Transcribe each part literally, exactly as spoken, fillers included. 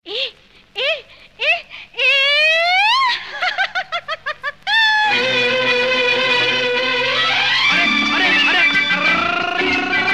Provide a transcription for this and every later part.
ए, ए, ए, ए। अरे अरे अरे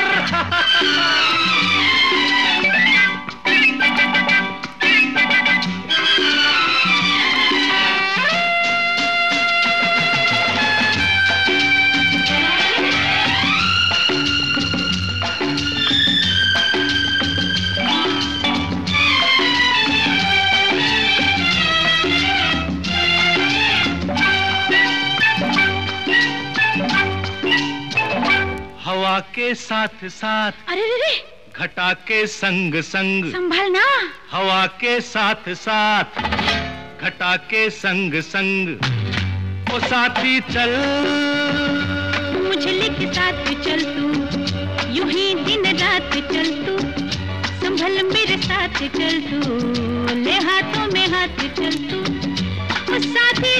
हवा के साथ साथ, अरे रे रे, घटा के संग संग, संभलना। हवा के साथ साथ, घटा के संग संग, ओ साथी चल मुझे लेके साथ चल तू, यूं ही दिन रात चल तू, संभल मेरे साथ चल तू, ले हाथों में हाथ चल तू, ओ साथी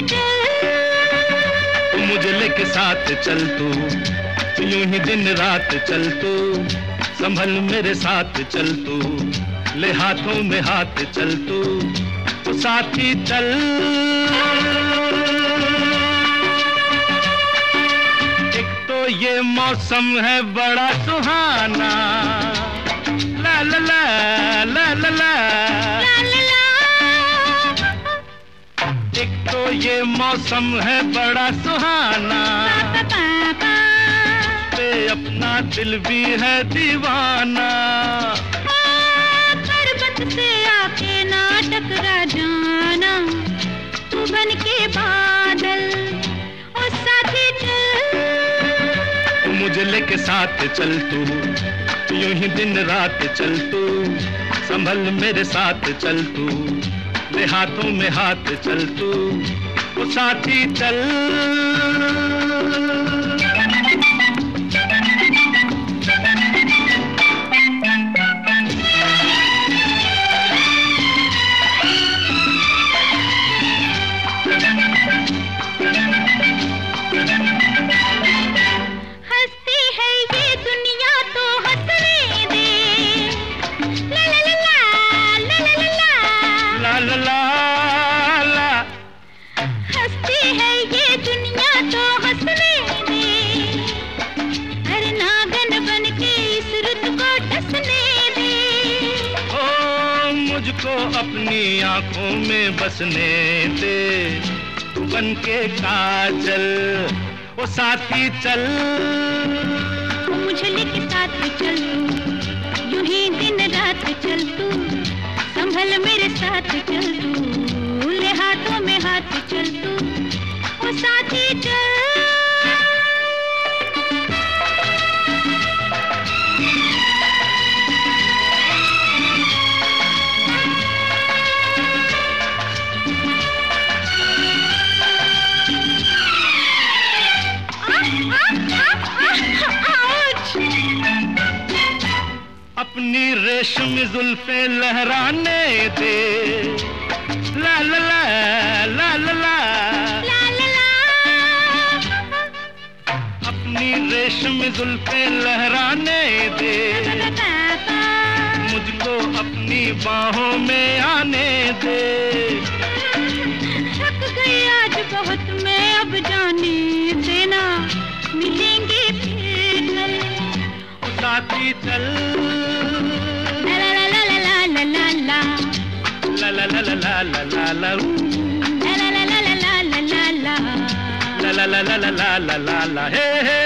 चल मुझे लेके साथ चल तू, यूं ही दिन रात चल तू, संभल मेरे साथ चल तू, ले हाथों में हाथ चल तू, तो साथी चल। एक तो ये मौसम है बड़ा सुहाना, ला ला ला ला ला ला, ला ला ला। एक तो ये मौसम है बड़ा सुहाना, पा, पा, पा। पे अपना दिल भी है दीवाना, पर्वत से आके ना टकरा जाना, तू बन के बादल, ओ साथी चल मुझे लेके साथ चल तू, यूं ही दिन रात चल तू, संभल मेरे साथ चल तू, ले हाथों में हाथ चल तू, ओ साथी चल। हंसती है ये दुनिया तो हंसने दे, ला ला ला ला ला ला ला ला ला ला ला। हंसती है ये दुनिया तो हंसने दे, हर नागन बन के इस रुत को डसने दे, ओ मुझको अपनी आंखों में बसने दे, तू बन के काजल, ओ साथी चल मुझे लेके साथ चल तू, यूं ही दिन रात चल तू, संभल मेरे साथ चल तू, ले हाथों में हाथ चल तू, ओ साथी चल। अपनी रेशमी जुल्फे लहराने दे, ला ला ला ला ला ला, ला ला ला। अपनी रेशमी जुल्फे लहराने दे, मुझको अपनी बाहों में आने दे, थक गई आज बहुत मैं अब जाने देना, मिलेंगे फिर कल, साथी चल ला ला ला ला ला ला ला ला, ला ला ला ला ला ला ला ला, ला ला ला ला ला ला ला ला, ला ला ला ला ला ला ला ला, हे हे।